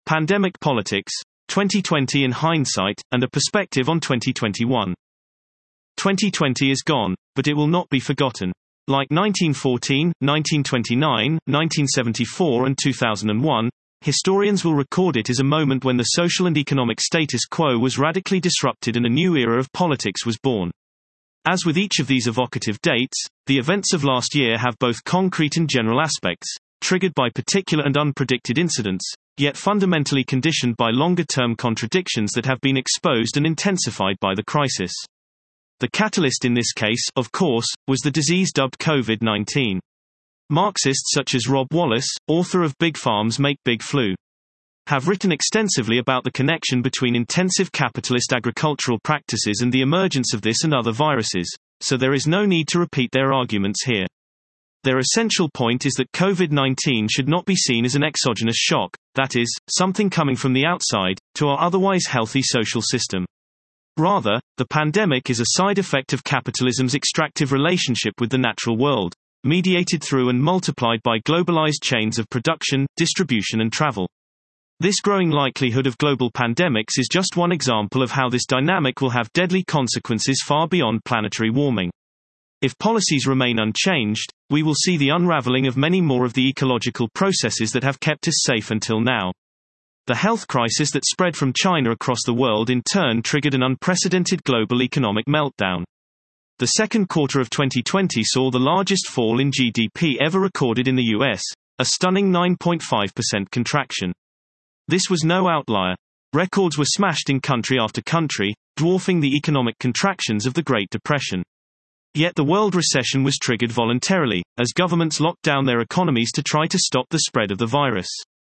Pandemic Politics, 2020 in Hindsight, and a Perspective on 2021. 2020 is gone, but it will not be forgotten. Like 1914, 1929, 1974 and 2001, historians will record it as a moment when the social and economic status quo was radically disrupted and a new era of politics was born. As with each of these evocative dates, the events of last year have both concrete and general aspects, triggered by particular and unpredicted incidents, yet fundamentally conditioned by longer-term contradictions that have been exposed and intensified by the crisis. The catalyst in this case, of course, was the disease dubbed COVID-19. Marxists such as Rob Wallace, author of Big Farms Make Big Flu, have written extensively about the connection between intensive capitalist agricultural practices and the emergence of this and other viruses, so there is no need to repeat their arguments here. Their essential point is that COVID-19 should not be seen as an exogenous shock, that is, something coming from the outside, to our otherwise healthy social system. Rather, the pandemic is a side effect of capitalism's extractive relationship with the natural world, mediated through and multiplied by globalized chains of production, distribution and travel. This growing likelihood of global pandemics is just one example of how this dynamic will have deadly consequences far beyond planetary warming. If policies remain unchanged, we will see the unraveling of many more of the ecological processes that have kept us safe until now. The health crisis that spread from China across the world in turn triggered an unprecedented global economic meltdown. The second quarter of 2020 saw the largest fall in GDP ever recorded in the US, a stunning 9.5% contraction. This was no outlier. Records were smashed in country after country, dwarfing the economic contractions of the Great Depression. Yet the world recession was triggered voluntarily, as governments locked down their economies to try to stop the spread of the virus.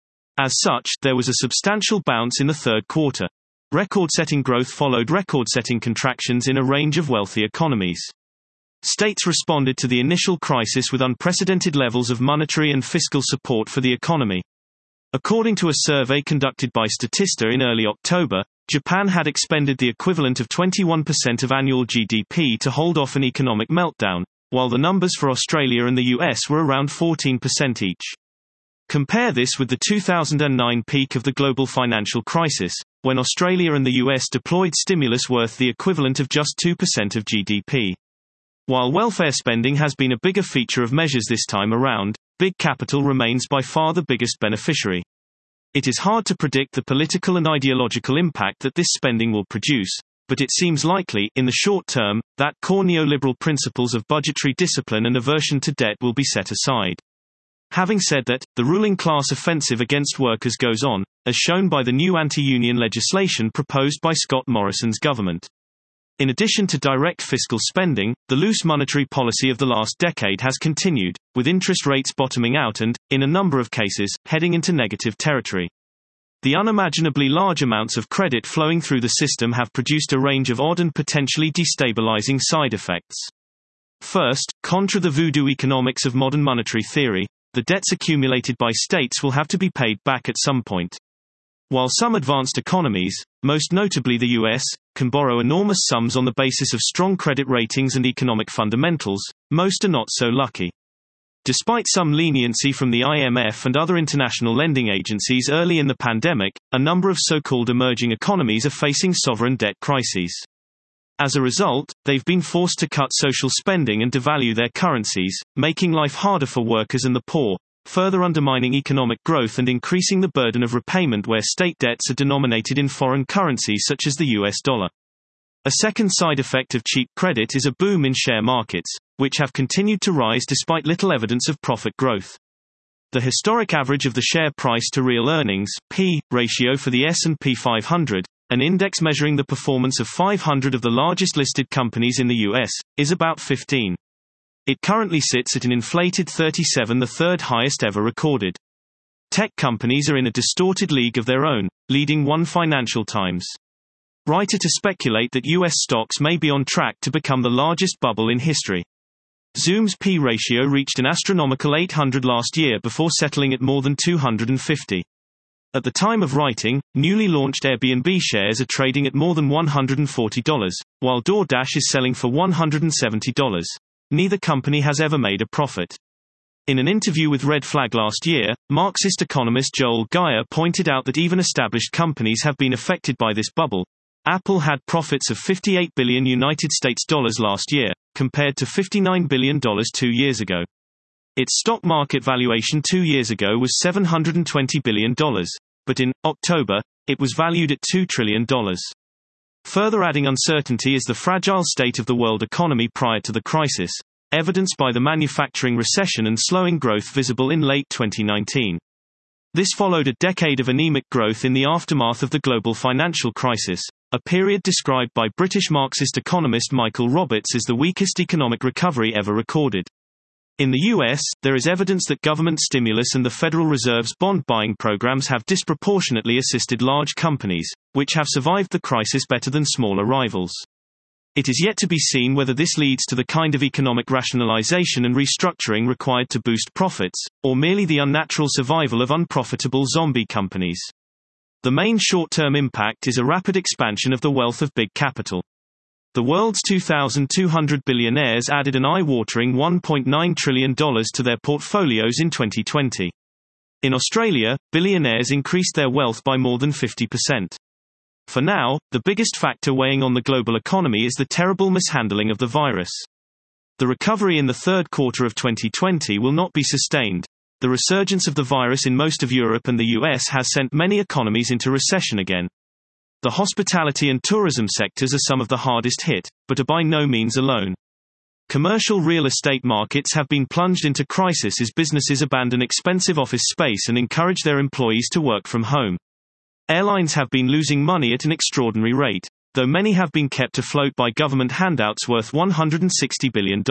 As such, there was a substantial bounce in the third quarter. Record-setting growth followed record-setting contractions in a range of wealthy economies. States responded to the initial crisis with unprecedented levels of monetary and fiscal support for the economy. According to a survey conducted by Statista in early October, Japan had expended the equivalent of 21% of annual GDP to hold off an economic meltdown, while the numbers for Australia and the US were around 14% each. Compare this with the 2009 peak of the global financial crisis, when Australia and the US deployed stimulus worth the equivalent of just 2% of GDP. While welfare spending has been a bigger feature of measures this time around, big capital remains by far the biggest beneficiary. It is hard to predict the political and ideological impact that this spending will produce, but it seems likely, in the short term, that core neoliberal principles of budgetary discipline and aversion to debt will be set aside. Having said that, the ruling class offensive against workers goes on, as shown by the new anti-union legislation proposed by Scott Morrison's government. In addition to direct fiscal spending, the loose monetary policy of the last decade has continued, with interest rates bottoming out and, in a number of cases, heading into negative territory. The unimaginably large amounts of credit flowing through the system have produced a range of odd and potentially destabilizing side effects. First, contra the voodoo economics of modern monetary theory, the debts accumulated by states will have to be paid back at some point. While some advanced economies, most notably the US, can borrow enormous sums on the basis of strong credit ratings and economic fundamentals, most are not so lucky. Despite some leniency from the IMF and other international lending agencies early in the pandemic, a number of so-called emerging economies are facing sovereign debt crises. As a result, they've been forced to cut social spending and devalue their currencies, making life harder for workers and the poor, further undermining economic growth and increasing the burden of repayment where state debts are denominated in foreign currencies such as the US dollar. A second side effect of cheap credit is a boom in share markets, which have continued to rise despite little evidence of profit growth. The historic average of the share price to real earnings (P) ratio for the S&P 500, an index measuring the performance of 500 of the largest listed companies in the US, is about 15. It currently sits at an inflated 37, the third highest ever recorded. Tech companies are in a distorted league of their own, leading one Financial Times writer to speculate that US stocks may be on track to become the largest bubble in history. Zoom's P ratio reached an astronomical 800 last year before settling at more than 250. At the time of writing, newly launched Airbnb shares are trading at more than $140, while DoorDash is selling for $170. Neither company has ever made a profit. In an interview with Red Flag last year, Marxist economist Joel Geyer pointed out that even established companies have been affected by this bubble. Apple had profits of $58 billion last year, compared to $59 billion 2 years ago. Its stock market valuation 2 years ago was $720 billion, but in October, it was valued at $2 trillion. Further adding uncertainty is the fragile state of the world economy prior to the crisis, evidenced by the manufacturing recession and slowing growth visible in late 2019. This followed a decade of anemic growth in the aftermath of the global financial crisis, a period described by British Marxist economist Michael Roberts as the weakest economic recovery ever recorded. In the US, there is evidence that government stimulus and the Federal Reserve's bond-buying programs have disproportionately assisted large companies, which have survived the crisis better than smaller rivals. It is yet to be seen whether this leads to the kind of economic rationalization and restructuring required to boost profits, or merely the unnatural survival of unprofitable zombie companies. The main short-term impact is a rapid expansion of the wealth of big capital. The world's 2,200 billionaires added an eye-watering $1.9 trillion to their portfolios in 2020. In Australia, billionaires increased their wealth by more than 50%. For now, the biggest factor weighing on the global economy is the terrible mishandling of the virus. The recovery in the third quarter of 2020 will not be sustained. The resurgence of the virus in most of Europe and the US has sent many economies into recession again. The hospitality and tourism sectors are some of the hardest hit, but are by no means alone. Commercial real estate markets have been plunged into crisis as businesses abandon expensive office space and encourage their employees to work from home. Airlines have been losing money at an extraordinary rate, though many have been kept afloat by government handouts worth $160 billion.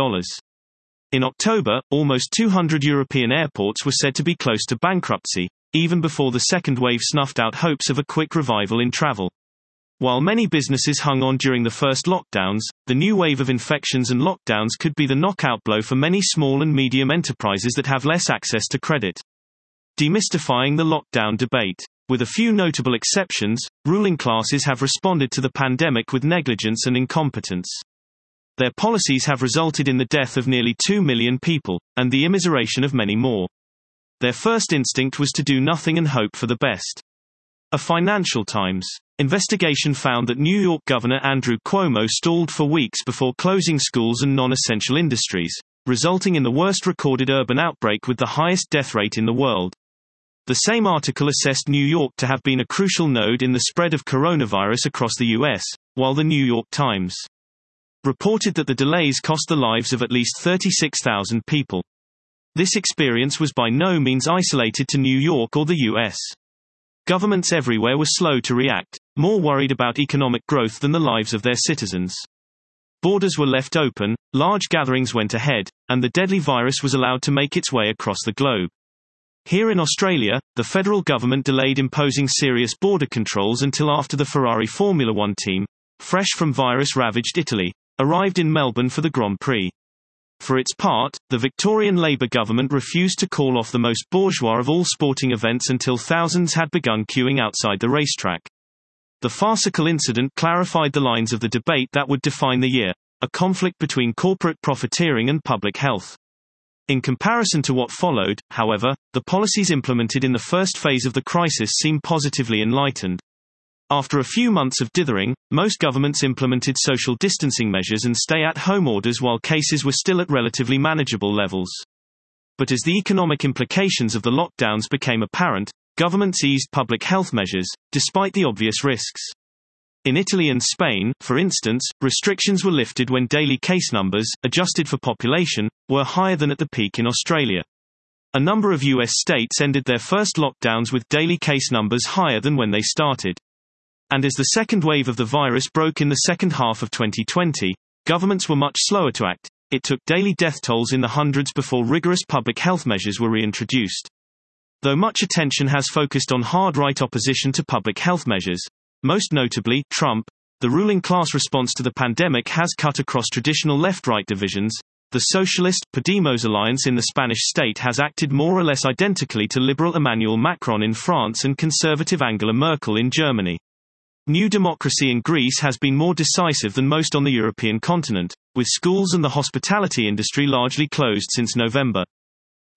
In October, almost 200 European airports were said to be close to bankruptcy, even before the second wave snuffed out hopes of a quick revival in travel. While many businesses hung on during the first lockdowns, the new wave of infections and lockdowns could be the knockout blow for many small and medium enterprises that have less access to credit. Demystifying the lockdown debate. With a few notable exceptions, ruling classes have responded to the pandemic with negligence and incompetence. Their policies have resulted in the death of nearly 2 million people, and the immiseration of many more. Their first instinct was to do nothing and hope for the best. A Financial Times investigation found that New York Governor Andrew Cuomo stalled for weeks before closing schools and non-essential industries, resulting in the worst recorded urban outbreak with the highest death rate in the world. The same article assessed New York to have been a crucial node in the spread of coronavirus across the U.S., while the New York Times reported that the delays cost the lives of at least 36,000 people. This experience was by no means isolated to New York or the U.S. Governments everywhere were slow to react, more worried about economic growth than the lives of their citizens. Borders were left open, large gatherings went ahead, and the deadly virus was allowed to make its way across the globe. Here in Australia, the federal government delayed imposing serious border controls until after the Ferrari Formula One team, fresh from virus-ravaged Italy, arrived in Melbourne for the Grand Prix. For its part, the Victorian Labour government refused to call off the most bourgeois of all sporting events until thousands had begun queuing outside the racetrack. The farcical incident clarified the lines of the debate that would define the year, a conflict between corporate profiteering and public health. In comparison to what followed, however, the policies implemented in the first phase of the crisis seem positively enlightened. After a few months of dithering, most governments implemented social distancing measures and stay-at-home orders while cases were still at relatively manageable levels. But as the economic implications of the lockdowns became apparent, governments eased public health measures, despite the obvious risks. In Italy and Spain, for instance, restrictions were lifted when daily case numbers, adjusted for population, were higher than at the peak in Australia. A number of US states ended their first lockdowns with daily case numbers higher than when they started. And as the second wave of the virus broke in the second half of 2020, governments were much slower to act. It took daily death tolls in the hundreds before rigorous public health measures were reintroduced. Though much attention has focused on hard-right opposition to public health measures, most notably, Trump, the ruling class response to the pandemic has cut across traditional left-right divisions. The socialist Podemos alliance in the Spanish state has acted more or less identically to liberal Emmanuel Macron in France and conservative Angela Merkel in Germany. New Democracy in Greece has been more decisive than most on the European continent, with schools and the hospitality industry largely closed since November.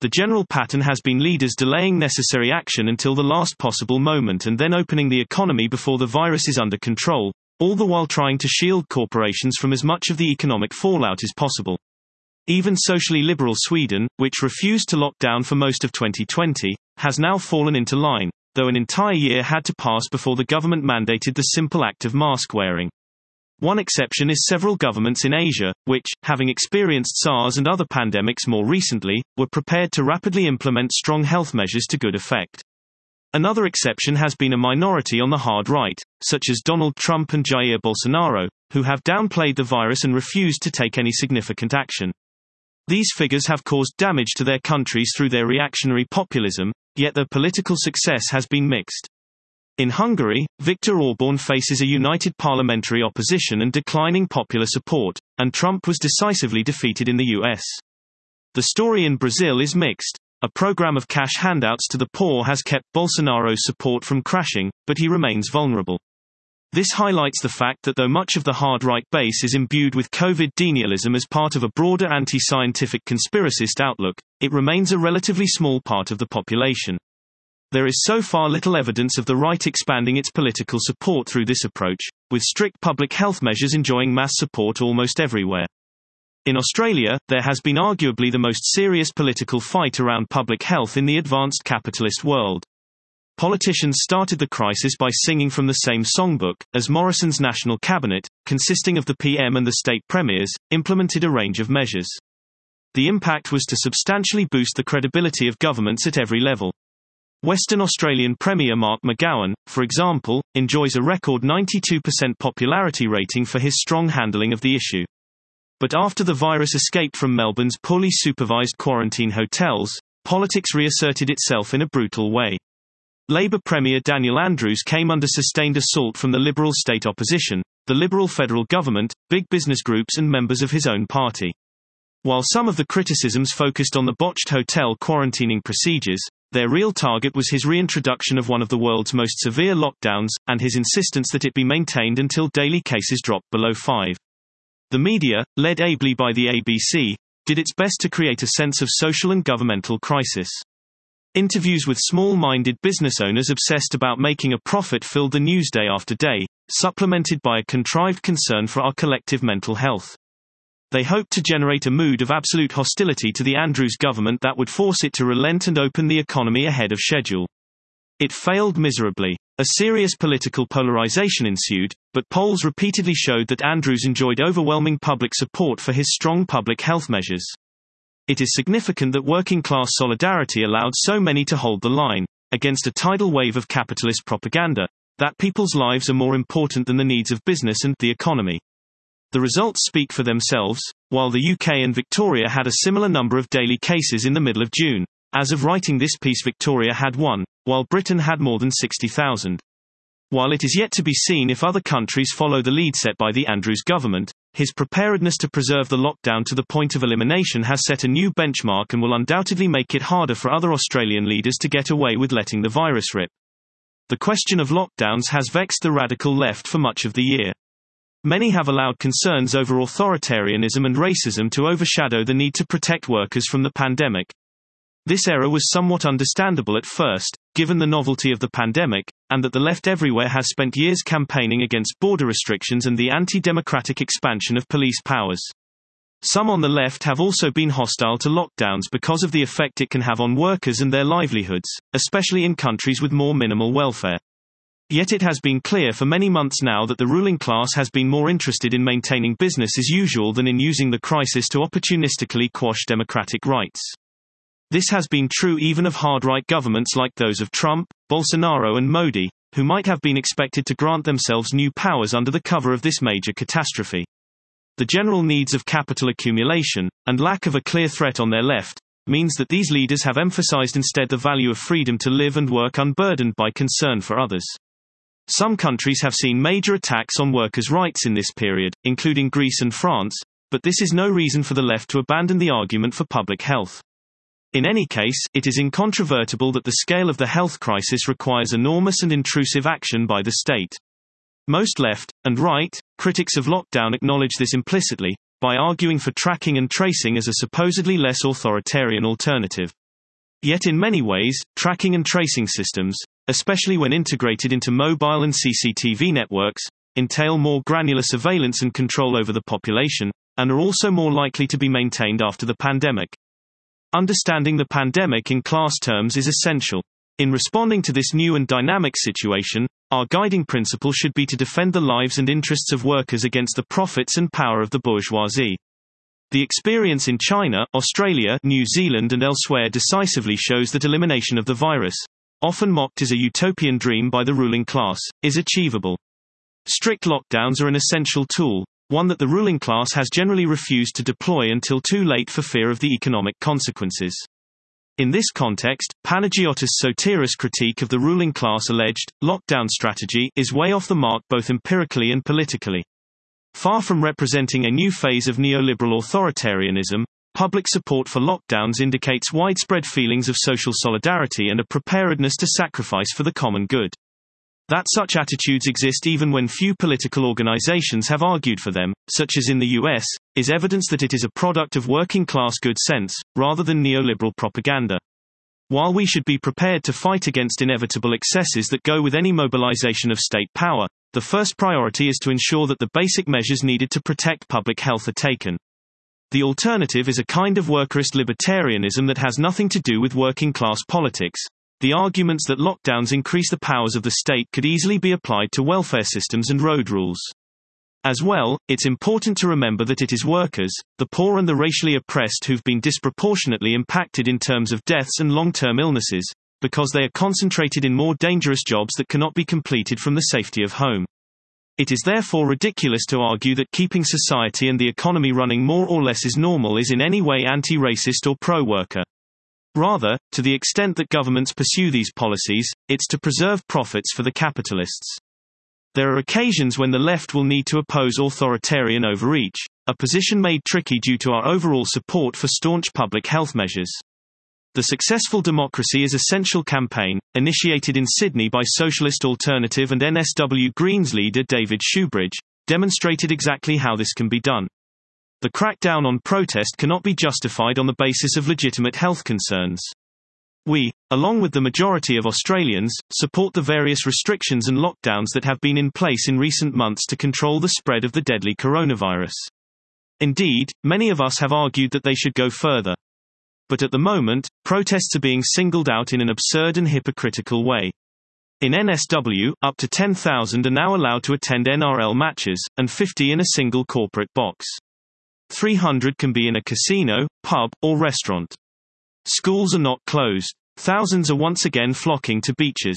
The general pattern has been leaders delaying necessary action until the last possible moment and then opening the economy before the virus is under control, all the while trying to shield corporations from as much of the economic fallout as possible. Even socially liberal Sweden, which refused to lock down for most of 2020, has now fallen into line, though an entire year had to pass before the government mandated the simple act of mask wearing. One exception is several governments in Asia, which, having experienced SARS and other pandemics more recently, were prepared to rapidly implement strong health measures to good effect. Another exception has been a minority on the hard right, such as Donald Trump and Jair Bolsonaro, who have downplayed the virus and refused to take any significant action. These figures have caused damage to their countries through their reactionary populism, yet their political success has been mixed. In Hungary, Viktor Orbán faces a united parliamentary opposition and declining popular support, and Trump was decisively defeated in the US. The story in Brazil is mixed. A program of cash handouts to the poor has kept Bolsonaro's support from crashing, but he remains vulnerable. This highlights the fact that though much of the hard-right base is imbued with COVID denialism as part of a broader anti-scientific conspiracist outlook, it remains a relatively small part of the population. There is so far little evidence of the right expanding its political support through this approach, with strict public health measures enjoying mass support almost everywhere. In Australia, there has been arguably the most serious political fight around public health in the advanced capitalist world. Politicians started the crisis by singing from the same songbook, as Morrison's National Cabinet, consisting of the PM and the state premiers, implemented a range of measures. The impact was to substantially boost the credibility of governments at every level. Western Australian Premier Mark McGowan, for example, enjoys a record 92% popularity rating for his strong handling of the issue. But after the virus escaped from Melbourne's poorly supervised quarantine hotels, politics reasserted itself in a brutal way. Labor Premier Daniel Andrews came under sustained assault from the Liberal state opposition, the Liberal federal government, big business groups and members of his own party. While some of the criticisms focused on the botched hotel quarantining procedures, their real target was his reintroduction of one of the world's most severe lockdowns, and his insistence that it be maintained until daily cases dropped below 5. The media, led ably by the ABC, did its best to create a sense of social and governmental crisis. Interviews with small-minded business owners obsessed about making a profit filled the news day after day, supplemented by a contrived concern for our collective mental health. They hoped to generate a mood of absolute hostility to the Andrews government that would force it to relent and open the economy ahead of schedule. It failed miserably. A serious political polarization ensued, but polls repeatedly showed that Andrews enjoyed overwhelming public support for his strong public health measures. It is significant that working-class solidarity allowed so many to hold the line, against a tidal wave of capitalist propaganda, that people's lives are more important than the needs of business and the economy. The results speak for themselves. While the UK and Victoria had a similar number of daily cases in the middle of June, as of writing this piece Victoria had 1, while Britain had more than 60,000. While it is yet to be seen if other countries follow the lead set by the Andrews government, his preparedness to preserve the lockdown to the point of elimination has set a new benchmark and will undoubtedly make it harder for other Australian leaders to get away with letting the virus rip. The question of lockdowns has vexed the radical left for much of the year. Many have allowed concerns over authoritarianism and racism to overshadow the need to protect workers from the pandemic. This error was somewhat understandable at first, given the novelty of the pandemic, and that the left everywhere has spent years campaigning against border restrictions and the anti-democratic expansion of police powers. Some on the left have also been hostile to lockdowns because of the effect it can have on workers and their livelihoods, especially in countries with more minimal welfare. Yet it has been clear for many months now that the ruling class has been more interested in maintaining business as usual than in using the crisis to opportunistically quash democratic rights. This has been true even of hard-right governments like those of Trump, Bolsonaro and Modi, who might have been expected to grant themselves new powers under the cover of this major catastrophe. The general needs of capital accumulation, and lack of a clear threat on their left, means that these leaders have emphasized instead the value of freedom to live and work unburdened by concern for others. Some countries have seen major attacks on workers' rights in this period, including Greece and France, but this is no reason for the left to abandon the argument for public health. In any case, it is incontrovertible that the scale of the health crisis requires enormous and intrusive action by the state. Most left, and right, critics of lockdown acknowledge this implicitly, by arguing for tracking and tracing as a supposedly less authoritarian alternative. Yet in many ways, tracking and tracing systems, especially when integrated into mobile and CCTV networks, entail more granular surveillance and control over the population, and are also more likely to be maintained after the pandemic. Understanding the pandemic in class terms is essential. In responding to this new and dynamic situation, our guiding principle should be to defend the lives and interests of workers against the profits and power of the bourgeoisie. The experience in China, Australia, New Zealand and elsewhere decisively shows that elimination of the virus, often mocked as a utopian dream by the ruling class, is achievable. Strict lockdowns are an essential tool, one that the ruling class has generally refused to deploy until too late for fear of the economic consequences. In this context, Panagiotis Sotiris' critique of the ruling class' alleged lockdown strategy is way off the mark both empirically and politically. Far from representing a new phase of neoliberal authoritarianism, public support for lockdowns indicates widespread feelings of social solidarity and a preparedness to sacrifice for the common good. That such attitudes exist even when few political organizations have argued for them, such as in the US, is evidence that it is a product of working-class good sense, rather than neoliberal propaganda. While we should be prepared to fight against inevitable excesses that go with any mobilization of state power, the first priority is to ensure that the basic measures needed to protect public health are taken. The alternative is a kind of workerist libertarianism that has nothing to do with working-class politics. The arguments that lockdowns increase the powers of the state could easily be applied to welfare systems and road rules. As well, it's important to remember that it is workers, the poor and the racially oppressed who've been disproportionately impacted in terms of deaths and long-term illnesses, because they are concentrated in more dangerous jobs that cannot be completed from the safety of home. It is therefore ridiculous to argue that keeping society and the economy running more or less as normal is in any way anti-racist or pro-worker. Rather, to the extent that governments pursue these policies, it's to preserve profits for the capitalists. There are occasions when the left will need to oppose authoritarian overreach, a position made tricky due to our overall support for staunch public health measures. The Successful Democracy is Essential campaign, initiated in Sydney by Socialist Alternative and NSW Greens leader David Shoebridge, demonstrated exactly how this can be done. The crackdown on protest cannot be justified on the basis of legitimate health concerns. We, along with the majority of Australians, support the various restrictions and lockdowns that have been in place in recent months to control the spread of the deadly coronavirus. Indeed, many of us have argued that they should go further. But at the moment, protests are being singled out in an absurd and hypocritical way. In NSW, up to 10,000 are now allowed to attend NRL matches, and 50 in a single corporate box. 300 can be in a casino, pub, or restaurant. Schools are not closed. Thousands are once again flocking to beaches.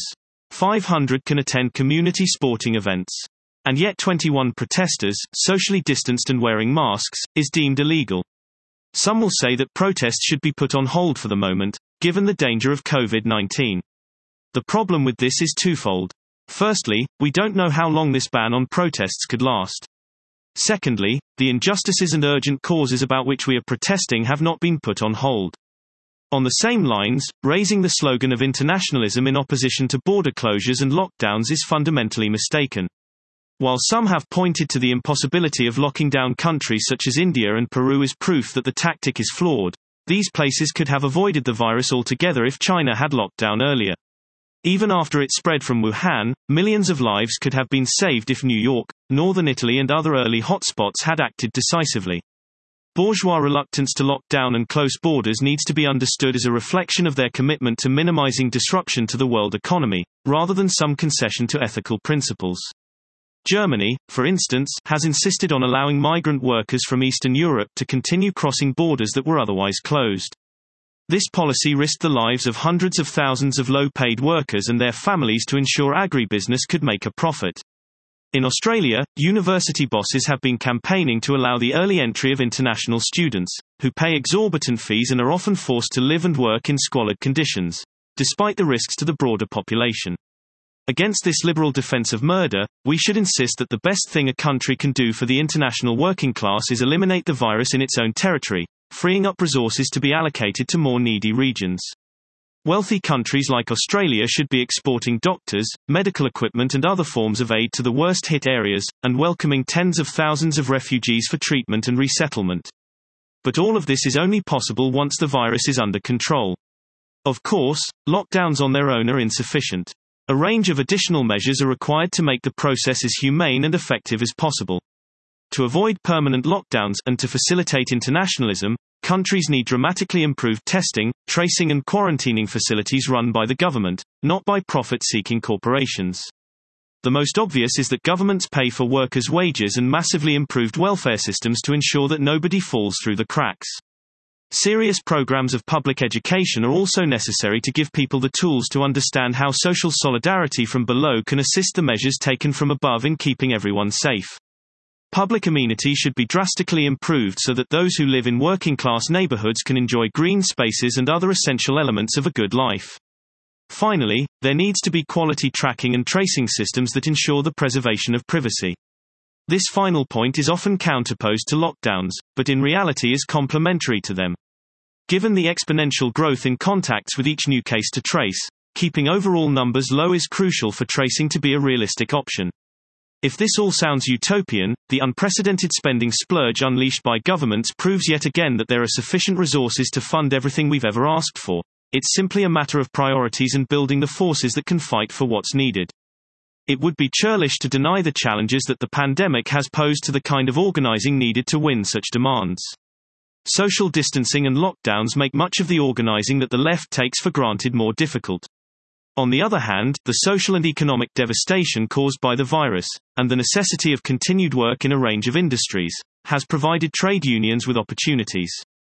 500 can attend community sporting events. And yet 21 protesters, socially distanced and wearing masks, is deemed illegal. Some will say that protests should be put on hold for the moment, given the danger of COVID-19. The problem with this is twofold. Firstly, we don't know how long this ban on protests could last. Secondly, the injustices and urgent causes about which we are protesting have not been put on hold. On the same lines, raising the slogan of internationalism in opposition to border closures and lockdowns is fundamentally mistaken. While some have pointed to the impossibility of locking down countries such as India and Peru as proof that the tactic is flawed, these places could have avoided the virus altogether if China had locked down earlier. Even after it spread from Wuhan, millions of lives could have been saved if New York, northern Italy and other early hotspots had acted decisively. Bourgeois reluctance to lock down and close borders needs to be understood as a reflection of their commitment to minimizing disruption to the world economy, rather than some concession to ethical principles. Germany, for instance, has insisted on allowing migrant workers from Eastern Europe to continue crossing borders that were otherwise closed. This policy risked the lives of hundreds of thousands of low-paid workers and their families to ensure agribusiness could make a profit. In Australia, university bosses have been campaigning to allow the early entry of international students, who pay exorbitant fees and are often forced to live and work in squalid conditions, despite the risks to the broader population. Against this liberal defense of murder, we should insist that the best thing a country can do for the international working class is eliminate the virus in its own territory, freeing up resources to be allocated to more needy regions. Wealthy countries like Australia should be exporting doctors, medical equipment and other forms of aid to the worst-hit areas, and welcoming tens of thousands of refugees for treatment and resettlement. But all of this is only possible once the virus is under control. Of course, lockdowns on their own are insufficient. A range of additional measures are required to make the process as humane and effective as possible. To avoid permanent lockdowns and to facilitate internationalism, countries need dramatically improved testing, tracing and quarantining facilities run by the government, not by profit-seeking corporations. The most obvious is that governments pay for workers' wages and massively improved welfare systems to ensure that nobody falls through the cracks. Serious programs of public education are also necessary to give people the tools to understand how social solidarity from below can assist the measures taken from above in keeping everyone safe. Public amenity should be drastically improved so that those who live in working-class neighborhoods can enjoy green spaces and other essential elements of a good life. Finally, there needs to be quality tracking and tracing systems that ensure the preservation of privacy. This final point is often counterposed to lockdowns, but in reality is complementary to them. Given the exponential growth in contacts with each new case to trace, keeping overall numbers low is crucial for tracing to be a realistic option. If this all sounds utopian, the unprecedented spending splurge unleashed by governments proves yet again that there are sufficient resources to fund everything we've ever asked for. It's simply a matter of priorities and building the forces that can fight for what's needed. It would be churlish to deny the challenges that the pandemic has posed to the kind of organizing needed to win such demands. Social distancing and lockdowns make much of the organizing that the left takes for granted more difficult. On the other hand, the social and economic devastation caused by the virus, and the necessity of continued work in a range of industries, has provided trade unions with opportunities.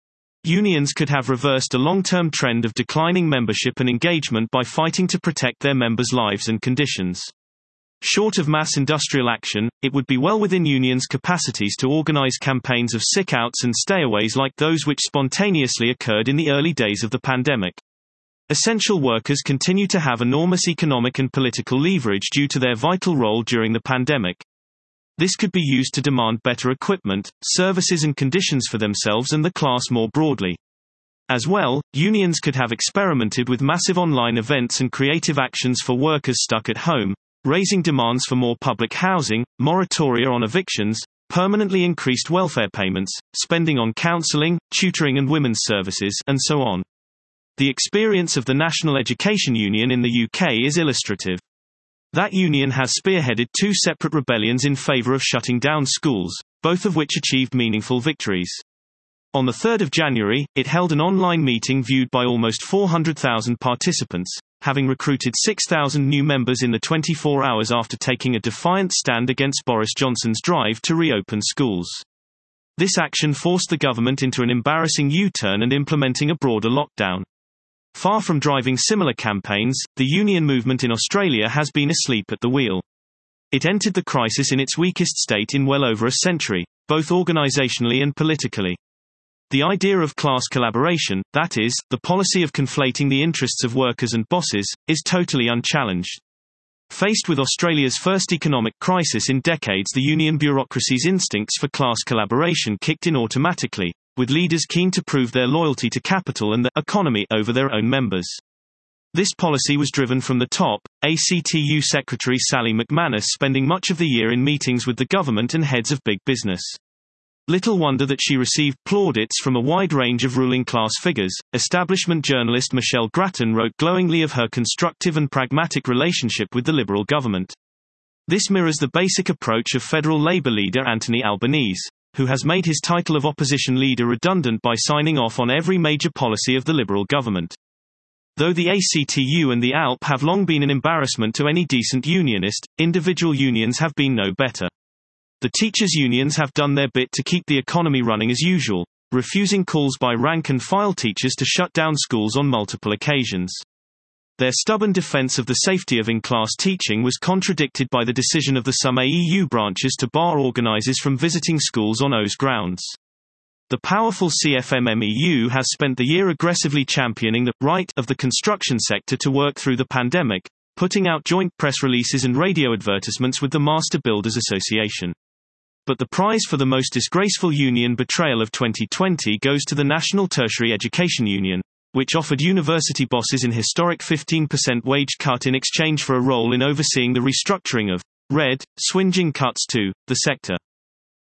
Unions could have reversed a long-term trend of declining membership and engagement by fighting to protect their members' lives and conditions. Short of mass industrial action, it would be well within unions' capacities to organize campaigns of sick-outs and stayaways like those which spontaneously occurred in the early days of the pandemic. Essential workers continue to have enormous economic and political leverage due to their vital role during the pandemic. This could be used to demand better equipment, services and conditions for themselves and the class more broadly. As well, unions could have experimented with massive online events and creative actions for workers stuck at home, raising demands for more public housing, moratoria on evictions, permanently increased welfare payments, spending on counseling, tutoring and women's services, and so on. The experience of the National Education Union in the UK is illustrative. That union has spearheaded two separate rebellions in favour of shutting down schools, both of which achieved meaningful victories. On the 3rd of January, it held an online meeting viewed by almost 400,000 participants, having recruited 6,000 new members in the 24 hours after taking a defiant stand against Boris Johnson's drive to reopen schools. This action forced the government into an embarrassing U-turn and implementing a broader lockdown. Far from driving similar campaigns, the union movement in Australia has been asleep at the wheel. It entered the crisis in its weakest state in well over a century, both organisationally and politically. The idea of class collaboration, that is, the policy of conflating the interests of workers and bosses, is totally unchallenged. Faced with Australia's first economic crisis in decades, the union bureaucracy's instincts for class collaboration kicked in automatically, with leaders keen to prove their loyalty to capital and the economy over their own members. This policy was driven from the top, ACTU Secretary Sally McManus spending much of the year in meetings with the government and heads of big business. Little wonder that she received plaudits from a wide range of ruling class figures. Establishment journalist Michelle Grattan wrote glowingly of her constructive and pragmatic relationship with the Liberal government. This mirrors the basic approach of federal Labour leader Anthony Albanese, who has made his title of opposition leader redundant by signing off on every major policy of the Liberal government. Though the ACTU and the ALP have long been an embarrassment to any decent unionist, individual unions have been no better. The teachers' unions have done their bit to keep the economy running as usual, refusing calls by rank-and-file teachers to shut down schools on multiple occasions. Their stubborn defense of the safety of in-class teaching was contradicted by the decision of some AEU branches to bar organisers from visiting schools on those grounds. The powerful CFMMEU has spent the year aggressively championing the right of the construction sector to work through the pandemic, putting out joint press releases and radio advertisements with the Master Builders Association. But the prize for the most disgraceful union betrayal of 2020 goes to the National Tertiary Education Union, which offered university bosses an historic 15% wage cut in exchange for a role in overseeing the restructuring of red, swinging cuts to the sector.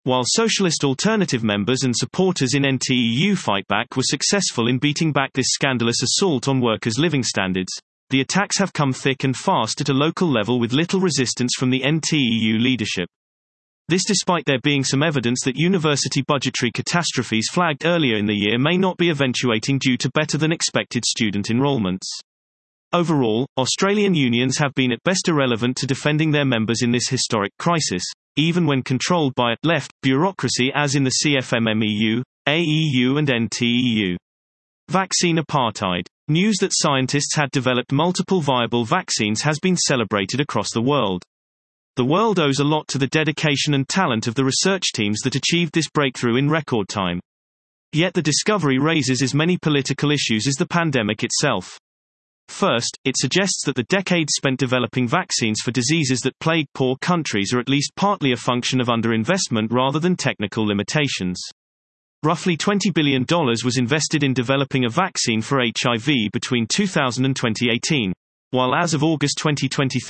While Socialist Alternative members and supporters in NTEU Fightback were successful in beating back this scandalous assault on workers' living standards, the attacks have come thick and fast at a local level with little resistance from the NTEU leadership. This despite there being some evidence that university budgetary catastrophes flagged earlier in the year may not be eventuating due to better than expected student enrollments. Overall, Australian unions have been at best irrelevant to defending their members in this historic crisis, even when controlled by left bureaucracy as in the CFMMEU, AEU and NTEU. Vaccine apartheid. News that scientists had developed multiple viable vaccines has been celebrated across the world. The world owes a lot to the dedication and talent of the research teams that achieved this breakthrough in record time. Yet the discovery raises as many political issues as the pandemic itself. First, it suggests that the decades spent developing vaccines for diseases that plague poor countries are at least partly a function of underinvestment rather than technical limitations. Roughly $20 billion was invested in developing a vaccine for HIV between 2000 and 2018, while as of August 2020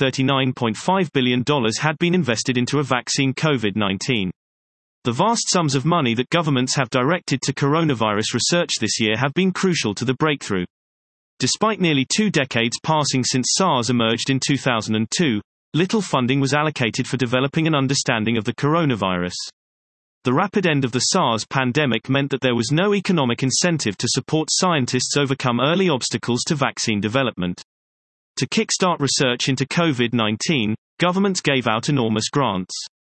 $39.5 billion had been invested into a vaccine COVID-19. The vast sums of money that governments have directed to coronavirus research this year have been crucial to the breakthrough. Despite nearly 2 decades passing since SARS emerged in 2002, little funding was allocated for developing an understanding of the coronavirus. The rapid end of the SARS pandemic meant that there was no economic incentive to support scientists overcome early obstacles to vaccine development. To kickstart research into COVID-19, governments gave out enormous grants.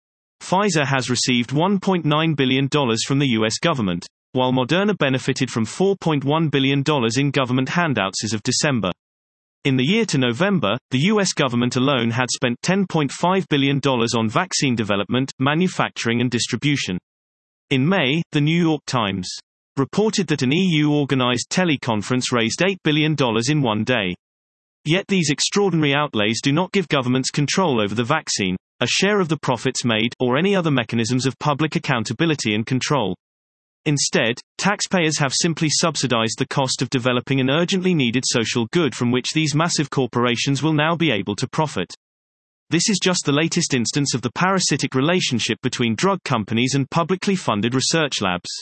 Pfizer has received $1.9 billion from the U.S. government, while Moderna benefited from $4.1 billion in government handouts as of December. In the year to November, the U.S. government alone had spent $10.5 billion on vaccine development, manufacturing and distribution. In May, The New York Times reported that an EU-organized teleconference raised $8 billion in one day. Yet these extraordinary outlays do not give governments control over the vaccine, a share of the profits made, or any other mechanisms of public accountability and control. Instead, taxpayers have simply subsidized the cost of developing an urgently needed social good from which these massive corporations will now be able to profit. This is just the latest instance of the parasitic relationship between drug companies and publicly funded research labs.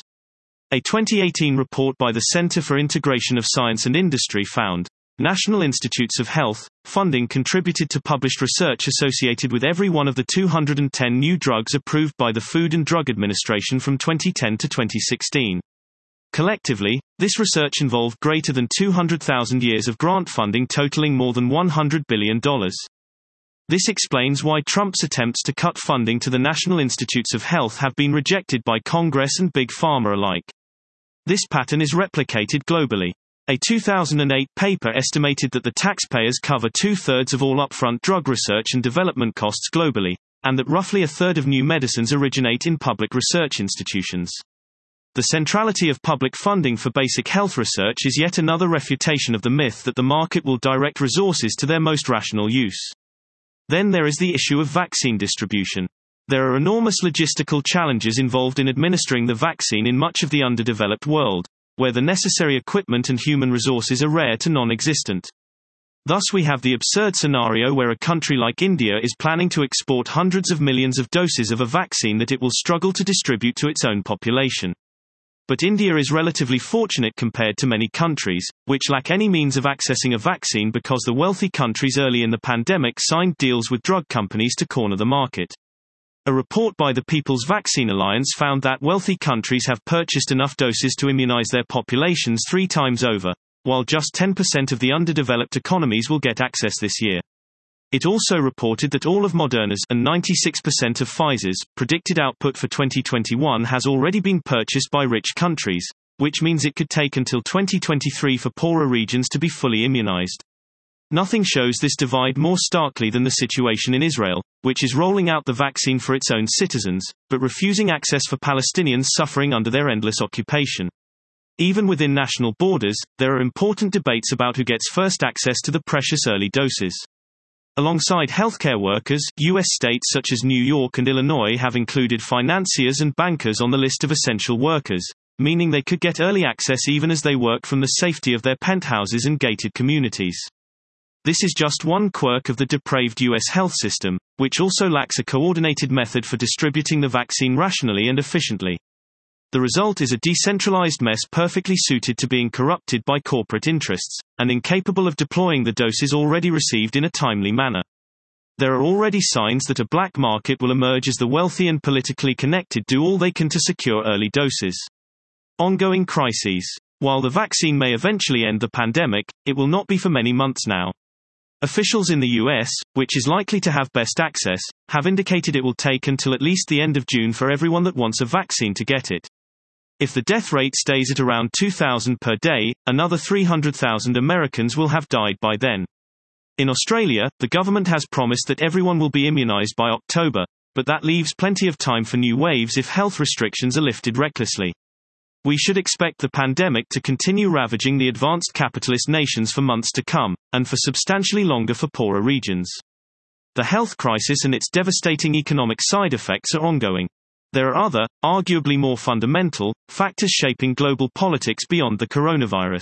A 2018 report by the Center for Integration of Science and Industry found National Institutes of Health funding contributed to published research associated with every one of the 210 new drugs approved by the Food and Drug Administration from 2010 to 2016. Collectively, this research involved greater than 200,000 years of grant funding totaling more than $100 billion. This explains why Trump's attempts to cut funding to the National Institutes of Health have been rejected by Congress and Big Pharma alike. This pattern is replicated globally. A 2008 paper estimated that the taxpayers cover 2/3 of all upfront drug research and development costs globally, and that roughly 1/3 of new medicines originate in public research institutions. The centrality of public funding for basic health research is yet another refutation of the myth that the market will direct resources to their most rational use. Then there is the issue of vaccine distribution. There are enormous logistical challenges involved in administering the vaccine in much of the underdeveloped world, where the necessary equipment and human resources are rare to non-existent. Thus we have the absurd scenario where a country like India is planning to export hundreds of millions of doses of a vaccine that it will struggle to distribute to its own population. But India is relatively fortunate compared to many countries, which lack any means of accessing a vaccine because the wealthy countries early in the pandemic signed deals with drug companies to corner the market. A report by the People's Vaccine Alliance found that wealthy countries have purchased enough doses to immunize their populations 3 times over, while just 10% of the underdeveloped economies will get access this year. It also reported that all of Moderna's and 96% of Pfizer's predicted output for 2021 has already been purchased by rich countries, which means it could take until 2023 for poorer regions to be fully immunized. Nothing shows this divide more starkly than the situation in Israel, which is rolling out the vaccine for its own citizens, but refusing access for Palestinians suffering under their endless occupation. Even within national borders, there are important debates about who gets first access to the precious early doses. Alongside healthcare workers, U.S. states such as New York and Illinois have included financiers and bankers on the list of essential workers, meaning they could get early access even as they work from the safety of their penthouses and gated communities. This is just one quirk of the depraved U.S. health system, which also lacks a coordinated method for distributing the vaccine rationally and efficiently. The result is a decentralized mess perfectly suited to being corrupted by corporate interests, and incapable of deploying the doses already received in a timely manner. There are already signs that a black market will emerge as the wealthy and politically connected do all they can to secure early doses. Ongoing crises. While the vaccine may eventually end the pandemic, it will not be for many months now. Officials in the U.S., which is likely to have best access, have indicated it will take until at least the end of June for everyone that wants a vaccine to get it. If the death rate stays at around 2,000 per day, another 300,000 Americans will have died by then. In Australia, the government has promised that everyone will be immunized by October, but that leaves plenty of time for new waves if health restrictions are lifted recklessly. We should expect the pandemic to continue ravaging the advanced capitalist nations for months to come, and for substantially longer for poorer regions. The health crisis and its devastating economic side effects are ongoing. There are other, arguably more fundamental, factors shaping global politics beyond the coronavirus.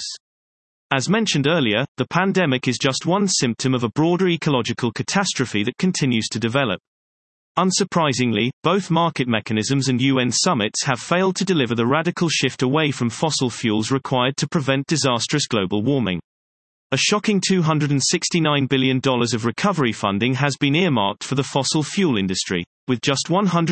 As mentioned earlier, the pandemic is just one symptom of a broader ecological catastrophe that continues to develop. Unsurprisingly, both market mechanisms and UN summits have failed to deliver the radical shift away from fossil fuels required to prevent disastrous global warming. A shocking $269 billion of recovery funding has been earmarked for the fossil fuel industry, with just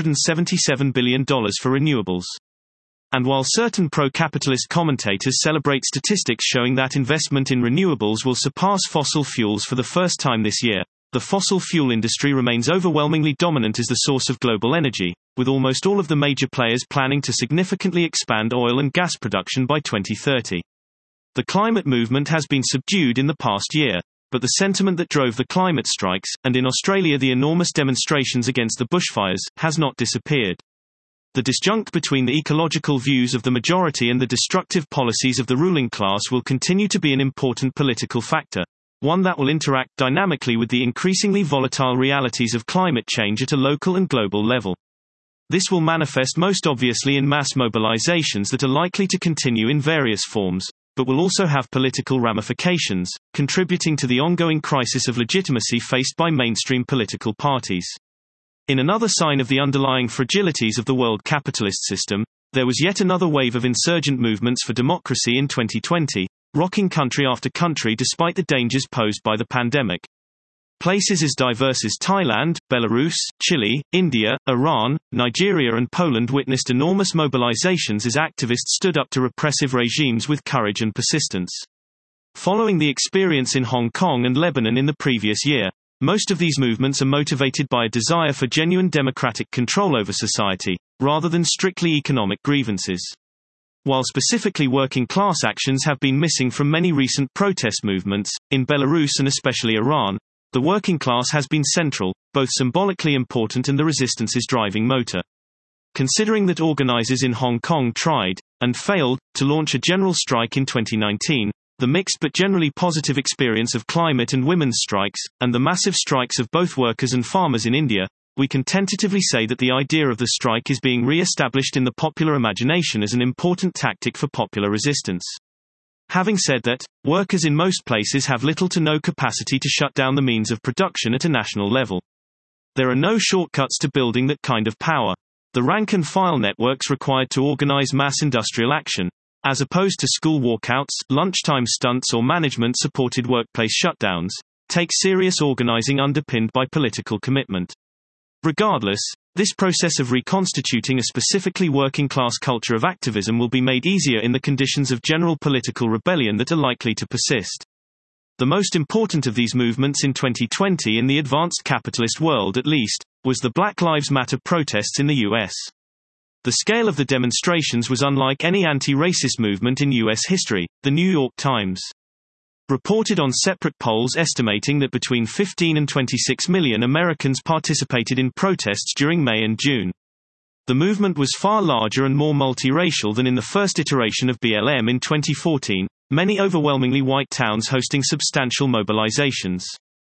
$177 billion for renewables. And while certain pro-capitalist commentators celebrate statistics showing that investment in renewables will surpass fossil fuels for the first time this year, the fossil fuel industry remains overwhelmingly dominant as the source of global energy, with almost all of the major players planning to significantly expand oil and gas production by 2030. The climate movement has been subdued in the past year, but the sentiment that drove the climate strikes, and in Australia the enormous demonstrations against the bushfires, has not disappeared. The disjunct between the ecological views of the majority and the destructive policies of the ruling class will continue to be an important political factor, one that will interact dynamically with the increasingly volatile realities of climate change at a local and global level. This will manifest most obviously in mass mobilizations that are likely to continue in various forms, but will also have political ramifications, contributing to the ongoing crisis of legitimacy faced by mainstream political parties. In another sign of the underlying fragilities of the world capitalist system, there was yet another wave of insurgent movements for democracy in 2020, rocking country after country despite the dangers posed by the pandemic. Places as diverse as Thailand, Belarus, Chile, India, Iran, Nigeria and Poland witnessed enormous mobilizations as activists stood up to repressive regimes with courage and persistence. Following the experience in Hong Kong and Lebanon in the previous year, most of these movements are motivated by a desire for genuine democratic control over society, rather than strictly economic grievances. While specifically working-class actions have been missing from many recent protest movements, in Belarus and especially Iran, the working class has been central, both symbolically important and the resistance's driving motor. Considering that organizers in Hong Kong tried, and failed, to launch a general strike in 2019, the mixed but generally positive experience of climate and women's strikes, and the massive strikes of both workers and farmers in India, we can tentatively say that the idea of the strike is being re-established in the popular imagination as an important tactic for popular resistance. Having said that, workers in most places have little to no capacity to shut down the means of production at a national level. There are no shortcuts to building that kind of power. The rank-and-file networks required to organize mass industrial action, as opposed to school walkouts, lunchtime stunts or management-supported workplace shutdowns, take serious organizing underpinned by political commitment. Regardless, this process of reconstituting a specifically working-class culture of activism will be made easier in the conditions of general political rebellion that are likely to persist. The most important of these movements in 2020 in the advanced capitalist world at least, was the Black Lives Matter protests in the U.S. The scale of the demonstrations was unlike any anti-racist movement in U.S. history, The New York Times reported on separate polls estimating that between 15 and 26 million Americans participated in protests during May and June. The movement was far larger and more multiracial than in the first iteration of BLM in 2014, many overwhelmingly white towns hosting substantial mobilizations.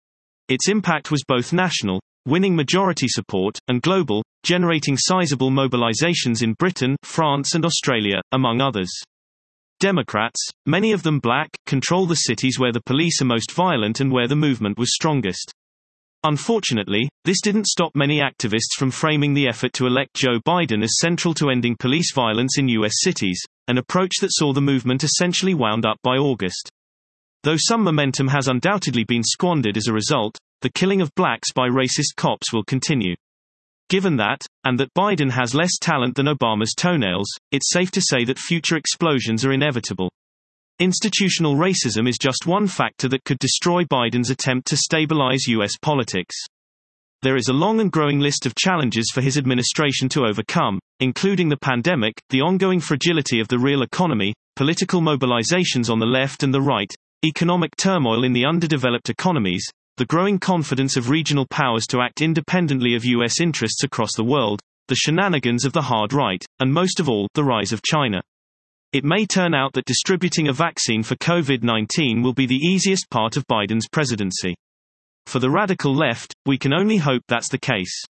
Its impact was both national, winning majority support, and global, generating sizable mobilizations in Britain, France and Australia, among others. Democrats, many of them black, control the cities where the police are most violent and where the movement was strongest. Unfortunately, this didn't stop many activists from framing the effort to elect Joe Biden as central to ending police violence in U.S. cities, an approach that saw the movement essentially wound up by August. Though some momentum has undoubtedly been squandered as a result, the killing of blacks by racist cops will continue. Given that, and that Biden has less talent than Obama's toenails, it's safe to say that future explosions are inevitable. Institutional racism is just one factor that could destroy Biden's attempt to stabilize U.S. politics. There is a long and growing list of challenges for his administration to overcome, including the pandemic, the ongoing fragility of the real economy, political mobilizations on the left and the right, economic turmoil in the underdeveloped economies, the growing confidence of regional powers to act independently of U.S. interests across the world, the shenanigans of the hard right, and most of all, the rise of China. It may turn out that distributing a vaccine for COVID-19 will be the easiest part of Biden's presidency. For the radical left, we can only hope that's the case.